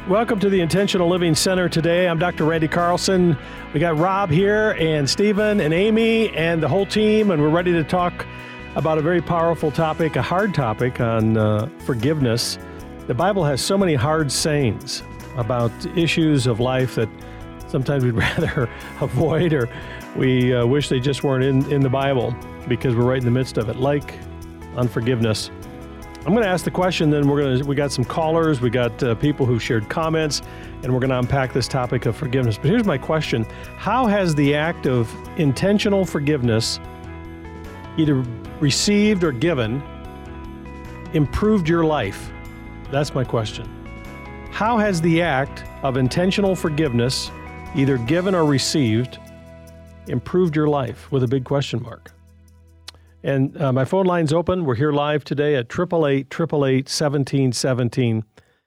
Welcome to the Intentional Living Center today. I'm Dr. Randy Carlson. We got Rob here and Stephen and Amy and the whole team, and we're ready to talk about a very powerful topic, a hard topic on forgiveness. The Bible has so many hard sayings about issues of life that sometimes we'd rather avoid, or we wish they just weren't in the Bible because we're right in the midst of it, like unforgiveness. I'm going to ask the question, then we got some callers, we got people who shared comments, and we're going to unpack this topic of forgiveness. But here's my question. How has the act of intentional forgiveness, either received or given, improved your life? That's my question. How has the act of intentional forgiveness, either given or received, improved your life? With a big question mark. And my phone line's open. We're here live today at 888-888-1717.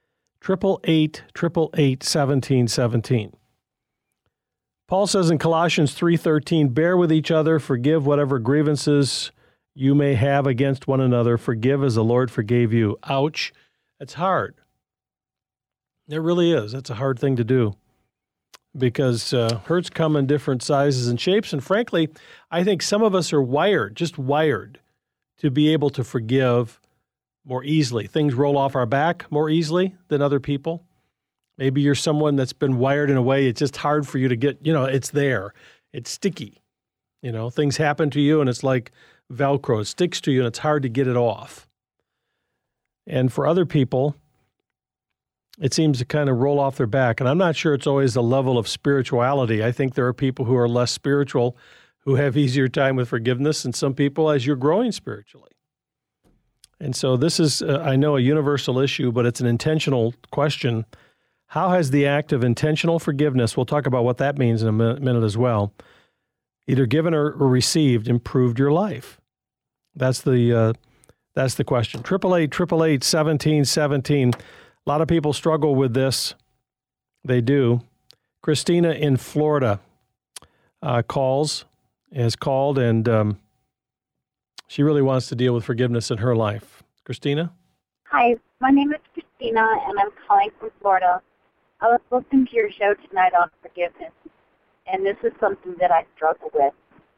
888-888-1717. Paul says in Colossians 3:13, bear with each other, forgive whatever grievances you may have against one another. Forgive as the Lord forgave you. Ouch. That's hard. It really is. That's a hard thing to do, because hurts come in different sizes and shapes. And frankly, I think some of us are wired to be able to forgive more easily. Things roll off our back more easily than other people. Maybe you're someone that's been wired in a way it's just hard for you to get, it's there. It's sticky. Things happen to you and it's like Velcro. It sticks to you and it's hard to get it off. And for other people, it seems to kind of roll off their back. And I'm not sure it's always the level of spirituality. I think there are people who are less spiritual who have easier time with forgiveness, and some people as you're growing spiritually. And so this is, I know, a universal issue, but it's an intentional question. How has the act of intentional forgiveness, we'll talk about what that means in a minute as well, either given or received, improved your life? That's the question. 888-888-1717. A lot of people struggle with this. They do. Christina in Florida has called, and she really wants to deal with forgiveness in her life. Christina? Hi, my name is Christina, and I'm calling from Florida. I was listening to your show tonight on forgiveness, and this is something that I struggle with.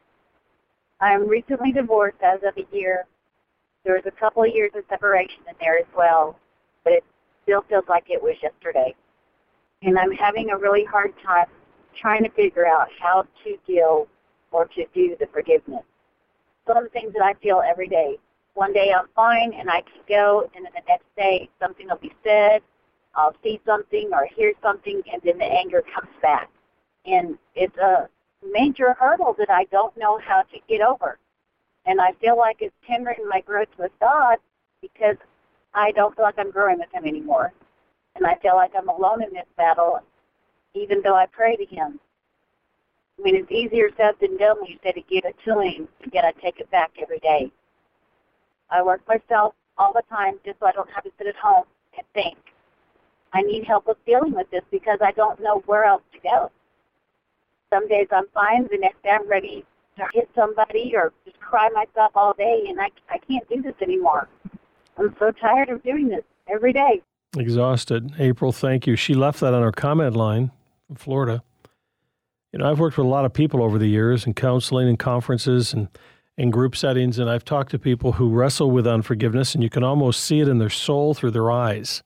I'm recently divorced as of a year. There was a couple of years of separation in there as well, but it still feels like it was yesterday. And I'm having a really hard time trying to figure out how to deal or to do the forgiveness. Some things that I feel every day. One day I'm fine and I can go, and then the next day something will be said, I'll see something or hear something, and then the anger comes back. And it's a major hurdle that I don't know how to get over. And I feel like it's hindering my growth with God because I don't feel like I'm growing with Him anymore. And I feel like I'm alone in this battle, even though I pray to Him. I mean, it's easier said than done when you say to give it to Him, yet I take it back every day. I work myself all the time just so I don't have to sit at home and think. I need help with dealing with this because I don't know where else to go. Some days I'm fine, the next day I'm ready to hit somebody or just cry myself all day, and I can't do this anymore. I'm so tired of doing this every day. Exhausted. April, thank you. She left that on our comment line from Florida. I've worked with a lot of people over the years in counseling and conferences and in group settings, and I've talked to people who wrestle with unforgiveness, and you can almost see it in their soul through their eyes.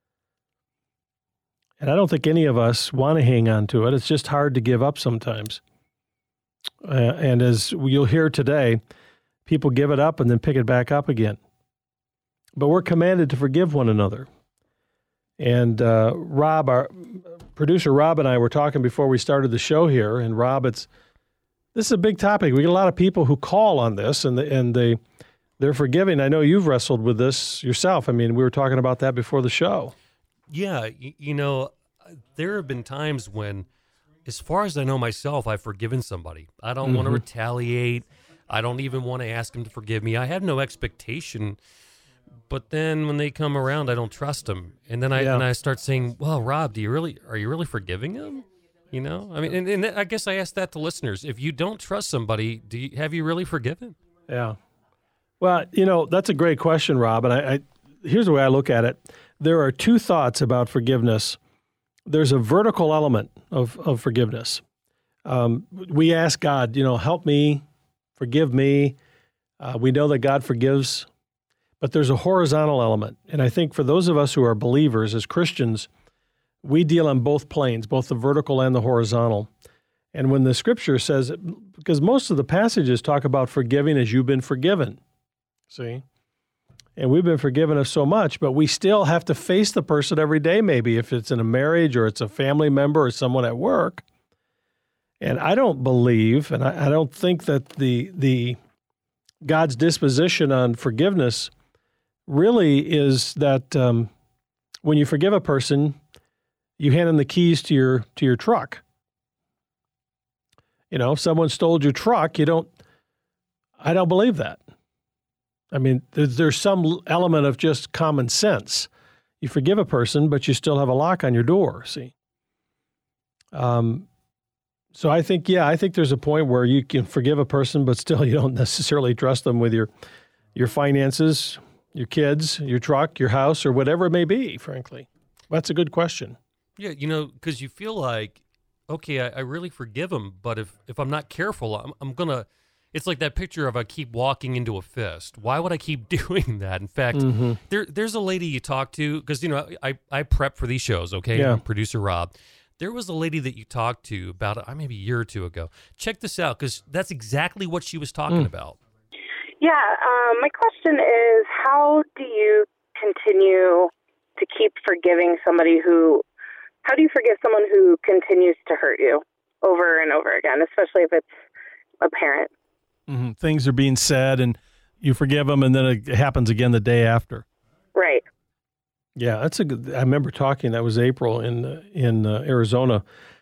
And I don't think any of us want to hang on to it. It's just hard to give up sometimes. And as you'll hear today, people give it up and then pick it back up again. But we're commanded to forgive one another. And Rob, our producer Rob, and I were talking before we started the show here. And Rob, this is a big topic. We get a lot of people who call on this, and they're forgiving. I know you've wrestled with this yourself. I mean, we were talking about that before the show. Yeah, there have been times when, as far as I know myself, I've forgiven somebody. I don't want to retaliate. I don't even want to ask them to forgive me. I have no expectation. But then when they come around, I don't trust them. And then I start saying, well, Rob, are you really forgiving him? I mean, and I guess I ask that to listeners. If you don't trust somebody, have you really forgiven? Yeah. Well, that's a great question, Rob. And I here's the way I look at it. There are two thoughts about forgiveness there's a vertical element of forgiveness. We ask God, help me, forgive me. We know that God forgives, but there's a horizontal element. And I think for those of us who are believers as Christians, we deal on both planes, both the vertical and the horizontal. And when the scripture says, because most of the passages talk about forgiving as you've been forgiven, see? And we've been forgiven of so much, but we still have to face the person every day, maybe if it's in a marriage or it's a family member or someone at work. And I don't believe, and I don't think that the God's disposition on forgiveness really is that when you forgive a person, you hand them the keys to your truck. If someone stole your truck, I don't believe that. I mean, there's some element of just common sense. You forgive a person, but you still have a lock on your door, see? So I think there's a point where you can forgive a person, but still you don't necessarily trust them with your finances, your kids, your truck, your house, or whatever it may be, frankly. That's a good question. Yeah, because you feel like, okay, I really forgive him, but if I'm not careful, I'm going to, it's like that picture of I keep walking into a fist. Why would I keep doing that? In fact, there's a lady you talk to, because, I prep for these shows, okay? Yeah. I'm producer Rob. There was a lady that you talked to about maybe a year or two ago. Check this out, because that's exactly what she was talking about. Yeah, my question is, how do you continue to keep forgiving somebody how do you forgive someone who continues to hurt you over and over again, especially if it's a parent? Mm-hmm. Things are being said, and you forgive them, and then it happens again the day after. Right. Yeah, that's a good. I remember talking. That was April in Arizona.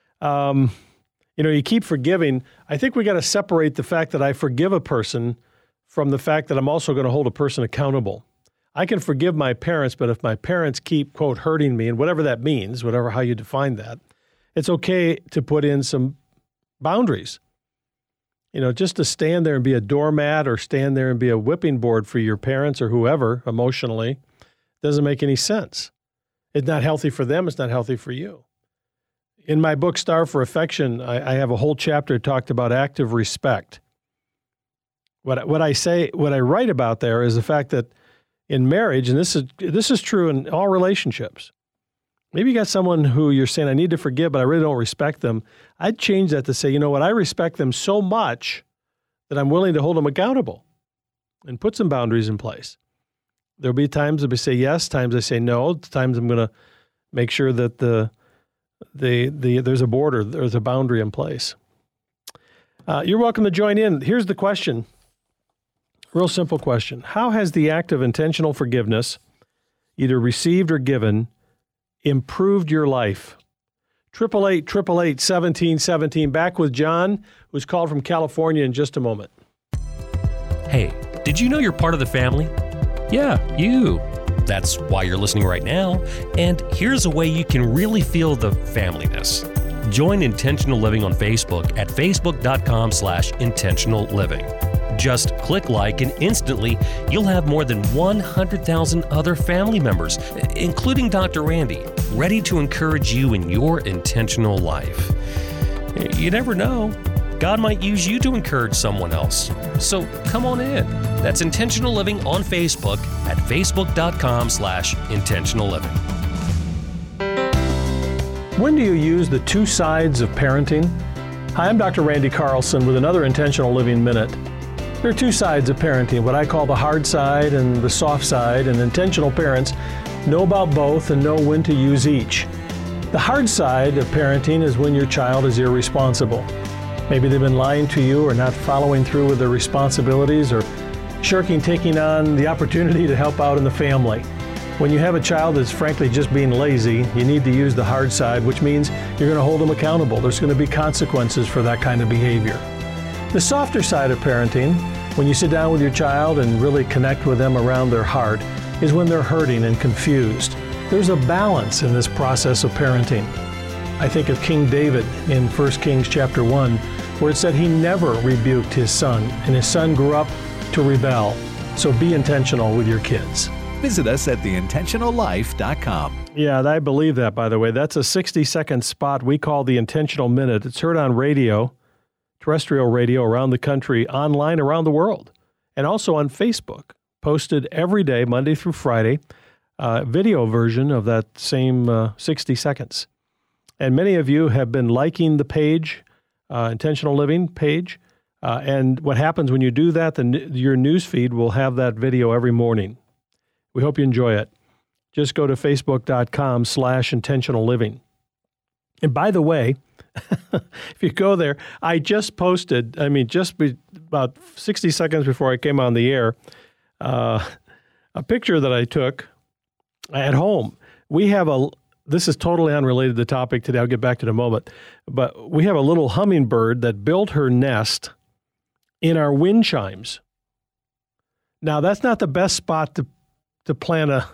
You keep forgiving. I think we got to separate the fact that I forgive a person from the fact that I'm also going to hold a person accountable. I can forgive my parents, but if my parents keep, quote, hurting me, and whatever that means, how you define that, it's okay to put in some boundaries. Just to stand there and be a doormat or stand there and be a whipping board for your parents or whoever emotionally doesn't make any sense. It's not healthy for them. It's not healthy for you. In my book, Starve for Affection, I have a whole chapter talked about active respect. What I write about there is the fact that in marriage, and this is true in all relationships, maybe you got someone who you're saying, I need to forgive, but I really don't respect them. I'd change that to say, I respect them so much that I'm willing to hold them accountable and put some boundaries in place. There'll be times that I say yes, times I say no, times I'm going to make sure that there's a border, there's a boundary in place. You're welcome to join in. Here's the question. Real simple question. How has the act of intentional forgiveness, either received or given, improved your life? 888-888-1717. Back with John, who's called from California in just a moment. Hey, did you know you're part of the family? Yeah, you. That's why you're listening right now. And here's a way you can really feel the familyness. Join Intentional Living on Facebook at facebook.com/intentional living. Just click like and instantly you'll have more than 100,000 other family members, including Dr. Randy, ready to encourage you in your intentional life. You never know. God might use you to encourage someone else. So come on in. That's Intentional Living on Facebook at facebook.com/intentional living. When do you use the two sides of parenting? Hi, I'm Dr. Randy Carlson with another Intentional Living Minute. There are two sides of parenting, what I call the hard side and the soft side, and intentional parents know about both and know when to use each. The hard side of parenting is when your child is irresponsible. Maybe they've been lying to you or not following through with their responsibilities or shirking taking on the opportunity to help out in the family. When you have a child that's frankly just being lazy, you need to use the hard side, which means you're going to hold them accountable. There's going to be consequences for that kind of behavior. The softer side of parenting, when you sit down with your child and really connect with them around their heart, is when they're hurting and confused. There's a balance in this process of parenting. I think of King David in 1 Kings chapter 1, where it said he never rebuked his son, and his son grew up to rebel. So be intentional with your kids. Visit us at theintentionallife.com. Yeah, I believe that, by the way. That's a 60-second spot we call the Intentional Minute. It's heard on radio, terrestrial radio around the country, online around the world, and also on Facebook. Posted every day, Monday through Friday, video version of that same 60 seconds. And many of you have been liking the page, Intentional Living page. And what happens when you do that, your news feed will have that video every morning. We hope you enjoy it. Just go to facebook.com/intentional living. And by the way, if you go there, I just posted, about 60 seconds before I came on the air, a picture that I took at home. This is totally unrelated to the topic today. I'll get back to it in a moment. But we have a little hummingbird that built her nest in our wind chimes. Now, that's not the best spot to plant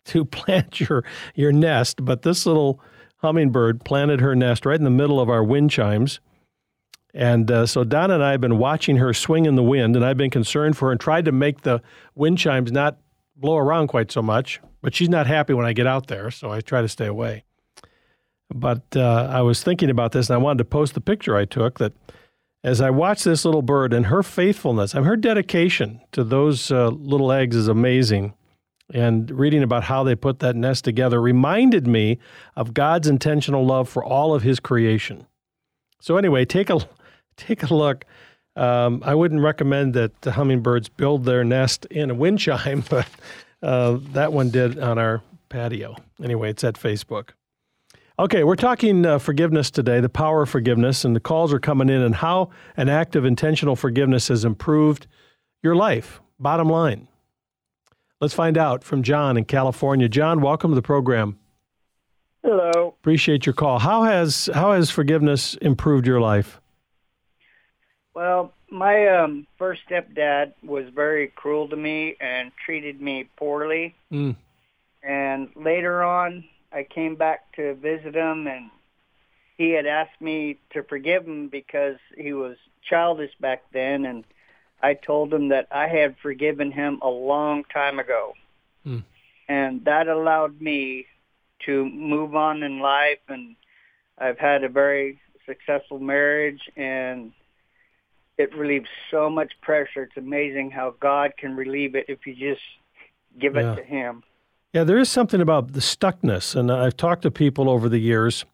your nest, but this little hummingbird planted her nest right in the middle of our wind chimes. And so Donna and I have been watching her swing in the wind, and I've been concerned for her and tried to make the wind chimes not blow around quite so much. But she's not happy when I get out there, so I try to stay away. But I was thinking about this, and I wanted to post the picture I took that as I watched this little bird and her faithfulness, her dedication to those little eggs is amazing. And reading about how they put that nest together reminded me of God's intentional love for all of his creation. So anyway, take a look. I wouldn't recommend that the hummingbirds build their nest in a wind chime, but that one did on our patio. Anyway, it's at Facebook. Okay, we're talking forgiveness today, the power of forgiveness, and the calls are coming in and how an act of intentional forgiveness has improved your life. Bottom line. Let's find out from John in California. John, welcome to the program. Hello. Appreciate your call. How has forgiveness improved your life? Well, my first stepdad was very cruel to me and treated me poorly. And later on, I came back to visit him, and he had asked me to forgive him because he was childish back then, and I told him that I had forgiven him a long time ago. And that allowed me to move on in life, and I've had a very successful marriage, and it relieves so much pressure. It's amazing how God can relieve it if you just give it to him. Yeah, there is something about the stuckness, and I've talked to people over the years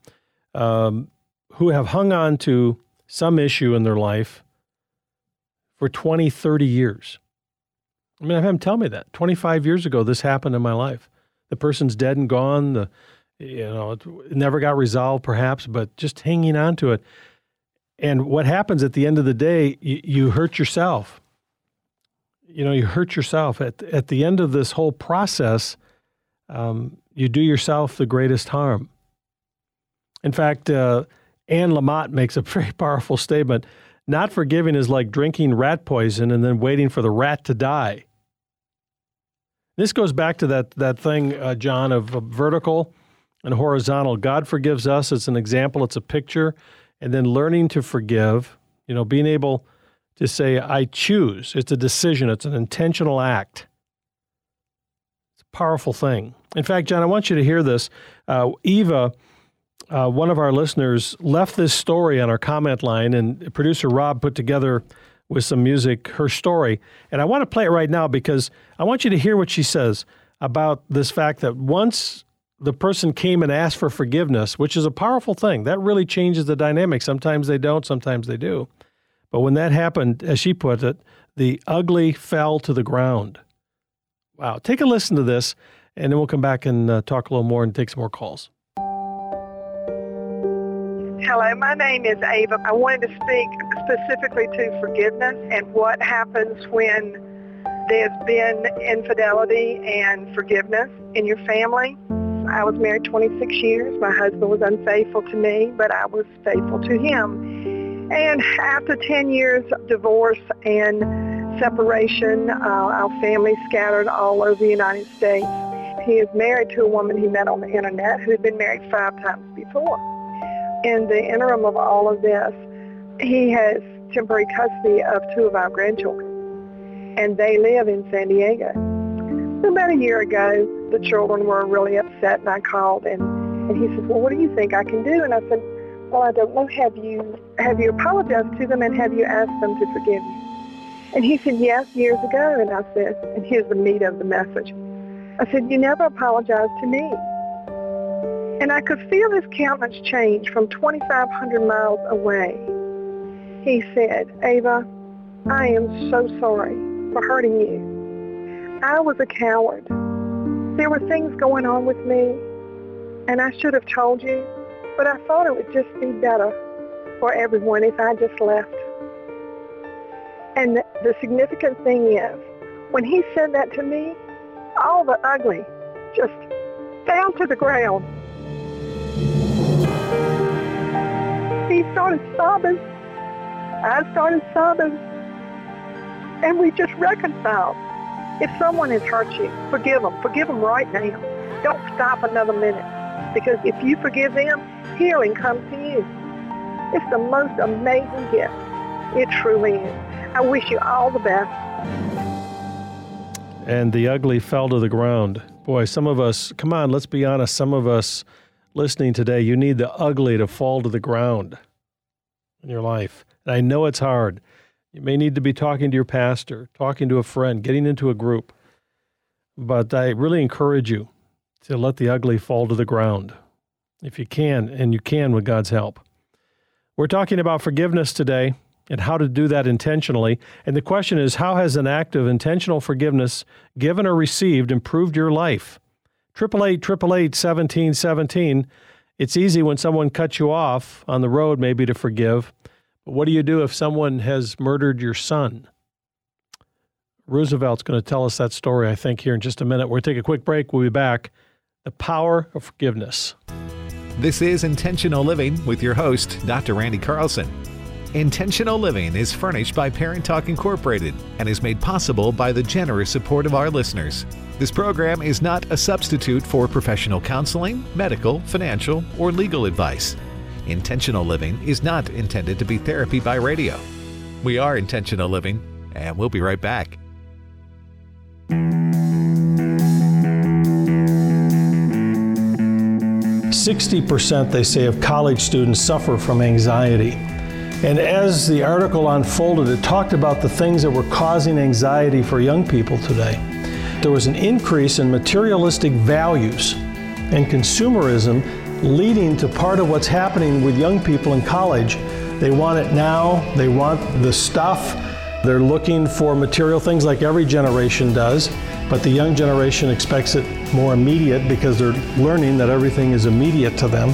who have hung on to some issue in their life for 20, 30 years. I mean, I've had them tell me that. 25 years ago, this happened in my life. The person's dead and gone. It never got resolved, perhaps, but just hanging on to it. And what happens at the end of the day, you hurt yourself. You hurt yourself. At the end of this whole process, you do yourself the greatest harm. In fact, Anne Lamott makes a very powerful statement. Not forgiving is like drinking rat poison and then waiting for the rat to die. This goes back to that thing, John, of vertical and horizontal. God forgives us. It's an example. It's a picture. And then learning to forgive, being able to say, I choose. It's a decision. It's an intentional act. It's a powerful thing. In fact, John, I want you to hear this. Eva, one of our listeners, left this story on our comment line, and producer Rob put together with some music her story. And I want to play it right now because I want you to hear what she says about this fact that once the person came and asked for forgiveness, which is a powerful thing, that really changes the dynamic. Sometimes they don't, sometimes they do. But when that happened, as she put it, the ugly fell to the ground. Wow. Take a listen to this, and then we'll come back and talk a little more and take some more calls. Hello, my name is Ava. I wanted to speak specifically to forgiveness and what happens when there's been infidelity and forgiveness in your family. I was married 26 years. My husband was unfaithful to me, but I was faithful to him. And after 10 years of divorce and separation, our family scattered all over the United States. He is married to a woman he met on the internet who had been married 5 times before. In the interim of all of this, he has temporary custody of 2 of our grandchildren, and they live in San Diego. About a year ago, the children were really upset, and I called, and he said, well, what do you think I can do? And I said, well, I don't know. Have you apologized to them, and have you asked them to forgive you? And he said, yes, years ago. And I said, and here's the meat of the message. I said, you never apologized to me. And I could feel his countenance change from 2,500 miles away. He said, Ava, I am so sorry for hurting you. I was a coward. There were things going on with me, and I should have told you, but I thought it would just be better for everyone if I just left. And the significant thing is, when he said that to me, all the ugly just fell to the ground. He started sobbing. I started sobbing. And we just reconciled. If someone has hurt you, forgive them. Forgive them right now. Don't stop another minute. Because if you forgive them, healing comes to you. It's the most amazing gift. It truly is. I wish you all the best. And the ugly fell to the ground. Boy, some of us, come on, let's be honest, some of us listening today, you need the ugly to fall to the ground in your life. And I know it's hard. You may need to be talking to your pastor, talking to a friend, getting into a group. But I really encourage you to let the ugly fall to the ground, if you can, and you can with God's help. We're talking about forgiveness today and how to do that intentionally. And the question is, how has an act of intentional forgiveness, given or received, improved your life? 888-888-1717. It's easy when someone cuts you off on the road maybe to forgive. But what do you do if someone has murdered your son? Roosevelt's going to tell us that story, I think, here in just a minute. We're going to take a quick break. We'll be back. The power of forgiveness. This is Intentional Living with your host, Dr. Randy Carlson. Intentional Living is furnished by Parent Talk Incorporated and is made possible by the generous support of our listeners. This program is not a substitute for professional counseling, medical, financial, or legal advice. Intentional Living is not intended to be therapy by radio. We are Intentional Living, and we'll be right back. 60%, they say, of college students suffer from anxiety. And as the article unfolded, it talked about the things that were causing anxiety for young people today. There was an increase in materialistic values and consumerism leading to part of what's happening with young people in college. They want it now, they want the stuff, they're looking for material things like every generation does, but the young generation expects it more immediate because they're learning that everything is immediate to them.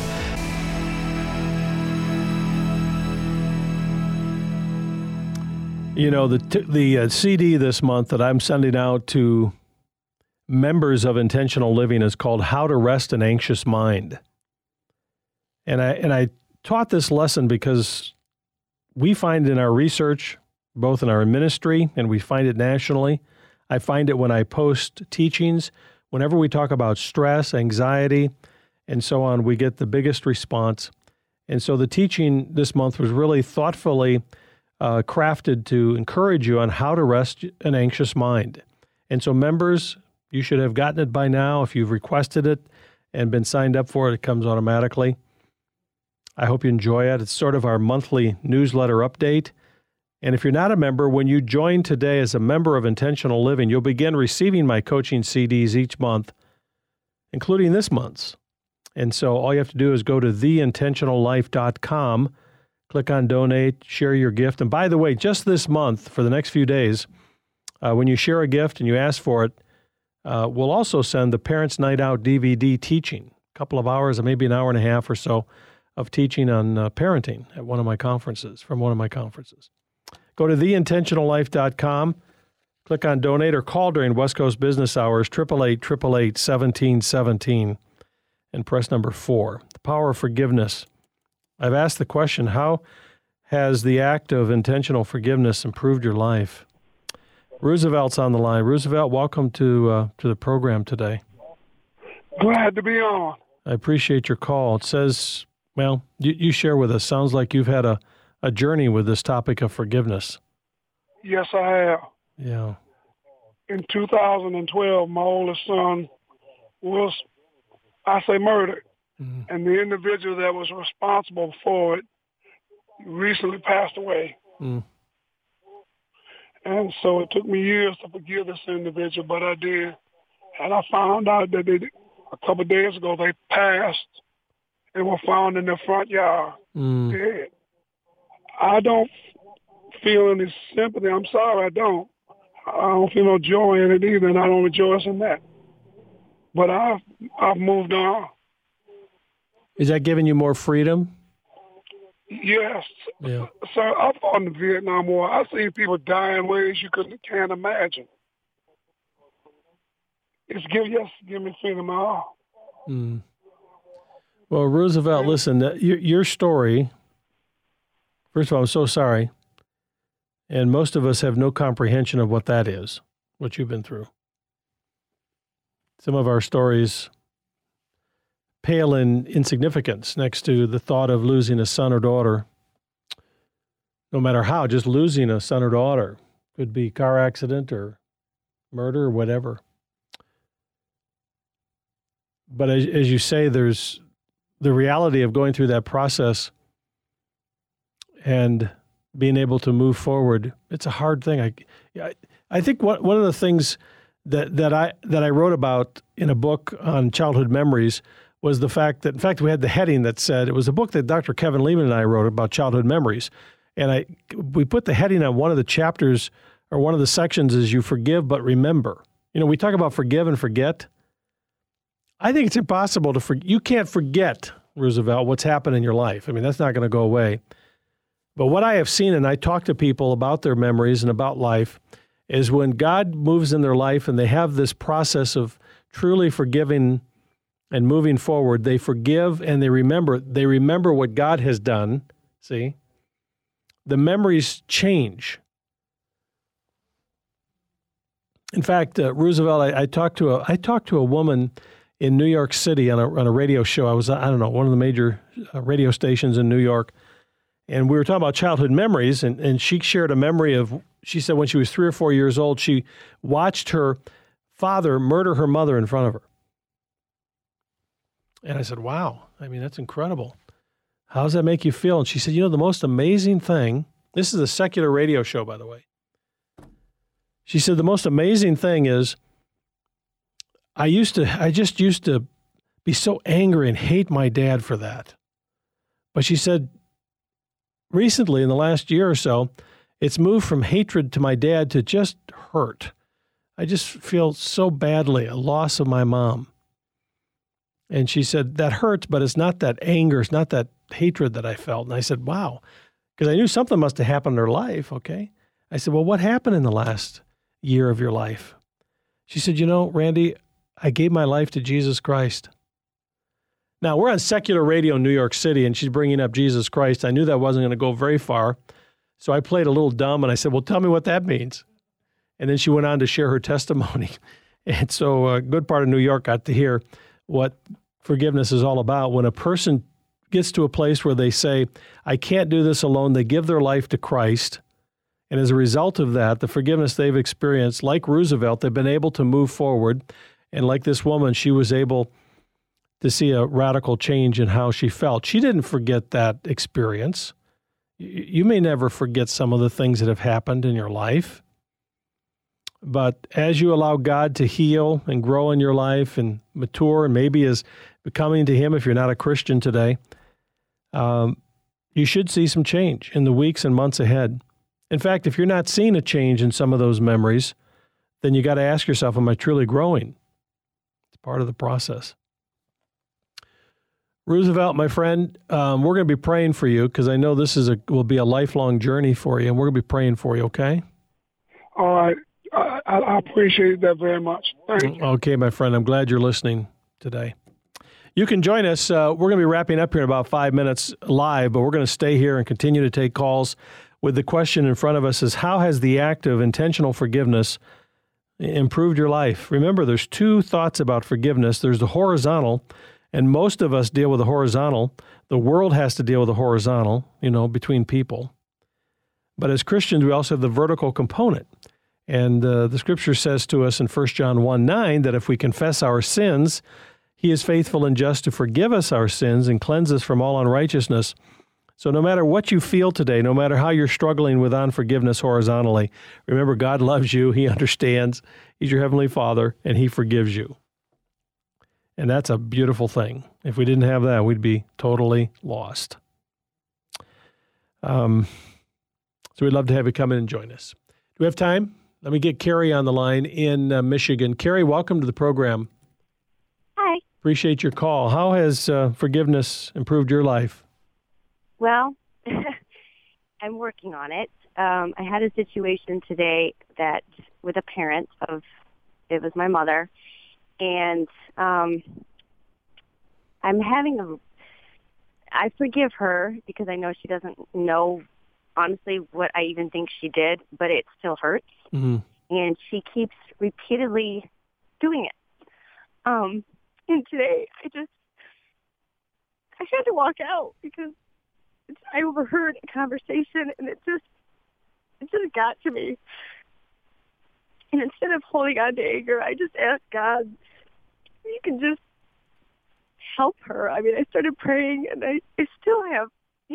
You know, the CD this month that I'm sending out to members of Intentional Living is called How to Rest an Anxious Mind. And I taught this lesson because we find in our research, both in our ministry and we find it nationally, I find it when I post teachings, whenever we talk about stress, anxiety, and so on, we get the biggest response. And so the teaching this month was really thoughtfully crafted to encourage you on how to rest an anxious mind. And so members, you should have gotten it by now. If you've requested it and been signed up for it, it comes automatically. I hope you enjoy it. It's sort of our monthly newsletter update. And if you're not a member, when you join today as a member of Intentional Living, you'll begin receiving my coaching CDs each month, including this month's. And so all you have to do is go to theintentionallife.com, click on donate, share your gift. And by the way, just this month, for the next few days, when you share a gift and you ask for it, we'll also send the Parents' Night Out DVD teaching, a couple of hours, maybe an hour and a half or so, of teaching on parenting at one of my conferences, from one of my conferences. Go to theintentionallife.com, click on donate, or call during West Coast business hours, 888-888-1717, and press number 4. The power of forgiveness. I've asked the question, how has the act of intentional forgiveness improved your life? Roosevelt's on the line. Roosevelt, welcome to the program today. Glad to be on. I appreciate your call. It says, well, you share with us. Sounds like you've had a journey with this topic of forgiveness. Yes, I have. Yeah. in 2012, my oldest son was, I say, murdered. Mm-hmm. And the individual that was responsible for it recently passed away. Mm. And so it took me years to forgive this individual, but I did. And I found out that a couple of days ago they passed and were found in their front yard dead. I don't feel any sympathy. I'm sorry, I don't. I don't feel no joy in it either, and I don't rejoice in that. But I've moved on. Is that giving you more freedom? Yes. Yeah. Sir, I fought in the Vietnam War. I've seen people die in ways you can't imagine. Give me freedom at all. Mm. Well, Roosevelt, listen, your story, first of all, I'm so sorry. And most of us have no comprehension of what that is, what you've been through. Some of our stories pale in insignificance next to the thought of losing a son or daughter. No matter how, just losing a son or daughter. Could be car accident or murder or whatever. But as you say, there's the reality of going through that process and being able to move forward. It's a hard thing. I think one of the things that I wrote about in a book on childhood memories was the fact that, in fact, we had the heading that said, it was a book that Dr. Kevin Lehman and I wrote about childhood memories. And we put the heading on one of the chapters or one of the sections is you forgive but remember. You know, we talk about forgive and forget. I think it's impossible to forget. You can't forget, Roosevelt, what's happened in your life. I mean, that's not going to go away. But what I have seen, and I talk to people about their memories and about life, is when God moves in their life and they have this process of truly forgiving and moving forward, they forgive and they remember what God has done. See? The memories change. In fact, Roosevelt, I talked to a woman in New York City on a radio show. I was, one of the major radio stations in New York. And we were talking about childhood memories, and she shared a memory of, she said when she was 3 or 4 years old, she watched her father murder her mother in front of her. And I said, wow, I mean, that's incredible. How does that make you feel? And she said, the most amazing thing, this is a secular radio show, by the way. She said, the most amazing thing is I just used to be so angry and hate my dad for that. But she said, recently, in the last year or so, it's moved from hatred to my dad to just hurt. I just feel so badly, a loss of my mom. And she said, that hurts, but it's not that anger, it's not that hatred that I felt. And I said, wow, because I knew something must have happened in her life, okay? I said, well, what happened in the last year of your life? She said, Randy, I gave my life to Jesus Christ. Now, we're on secular radio in New York City, and she's bringing up Jesus Christ. I knew that wasn't going to go very far, so I played a little dumb, and I said, well, tell me what that means. And then she went on to share her testimony. And so a good part of New York got to hear what forgiveness is all about. When a person gets to a place where they say, I can't do this alone, they give their life to Christ, and as a result of that, the forgiveness they've experienced, like Roosevelt, they've been able to move forward, and like this woman, she was able to see a radical change in how she felt. She didn't forget that experience. You may never forget some of the things that have happened in your life, but as you allow God to heal and grow in your life and mature, and maybe is becoming to Him if you're not a Christian today, you should see some change in the weeks and months ahead. In fact, if you're not seeing a change in some of those memories, then you got to ask yourself, am I truly growing? It's part of the process. Roosevelt, my friend, we're going to be praying for you because I know this will be a lifelong journey for you, and we're going to be praying for you, okay? All right. I appreciate that very much. Thank you. Okay, my friend. I'm glad you're listening today. You can join us. We're going to be wrapping up here in about 5 minutes live, but we're going to stay here and continue to take calls with the question in front of us is, how has the act of intentional forgiveness improved your life? Remember, there's two thoughts about forgiveness. There's the horizontal, and most of us deal with the horizontal. The world has to deal with the horizontal, between people. But as Christians, we also have the vertical component. And the scripture says to us in 1 John 1:9 that if we confess our sins, he is faithful and just to forgive us our sins and cleanse us from all unrighteousness. So no matter what you feel today, no matter how you're struggling with unforgiveness horizontally, remember God loves you, he understands, he's your heavenly Father, and he forgives you. And that's a beautiful thing. If we didn't have that, we'd be totally lost. So we'd love to have you come in and join us. Do we have time? Let me get Carrie on the line in Michigan. Carrie, welcome to the program. Hi. Appreciate your call. How has forgiveness improved your life? Well, I'm working on it. I had a situation today that with a parent of, it was my mother, and I'm having I forgive her because I know she doesn't know, honestly, what I even think she did, but it still hurts. Mm-hmm. And she keeps repeatedly doing it. And today, I had to walk out because I overheard a conversation, and it just got to me. And instead of holding on to anger, I just asked God, you can just help her. I mean, I started praying, and I still have,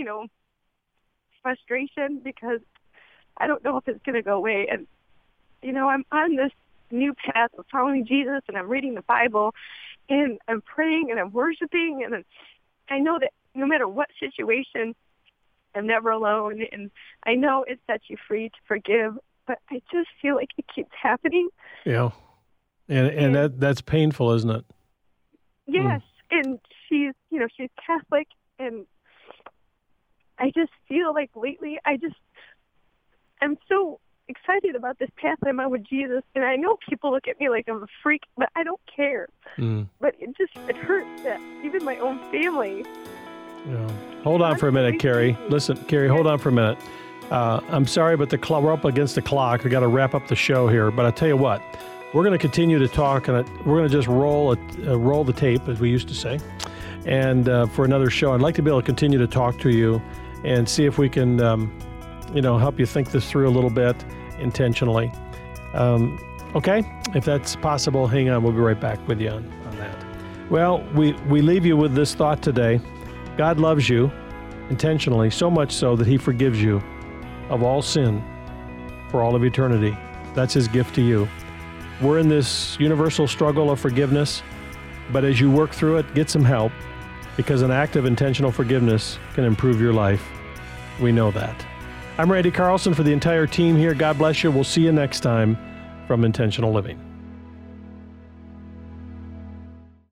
frustration because I don't know if it's going to go away. And, I'm on this new path of following Jesus, and I'm reading the Bible, and I'm praying, and I'm worshiping, and I know that no matter what situation, I'm never alone, and I know it sets you free to forgive, but I just feel like it keeps happening. Yeah, and that's painful, isn't it? Yes, and she's Catholic, and I just feel like lately I'm so excited about this path I'm on with Jesus, and I know people look at me like I'm a freak, but I don't care. But it hurts that even my own family. Yeah. Hold on for a minute, Carrie. Listen, Carrie, hold on for a minute. I'm sorry, but we're up against the clock. We got to wrap up the show here. But I tell you what, we're going to continue to talk, and we're going to just roll the tape, as we used to say. And for another show, I'd like to be able to continue to talk to you and see if we can, help you think this through a little bit intentionally. Okay, if that's possible, hang on. We'll be right back with you on that. Well, we leave you with this thought today. God loves you intentionally, so much so that he forgives you of all sin for all of eternity. That's his gift to you. We're in this universal struggle of forgiveness, but as you work through it, get some help, because an act of intentional forgiveness can improve your life. We know that. I'm Randy Carlson for the entire team here. God bless you. We'll see you next time from Intentional Living.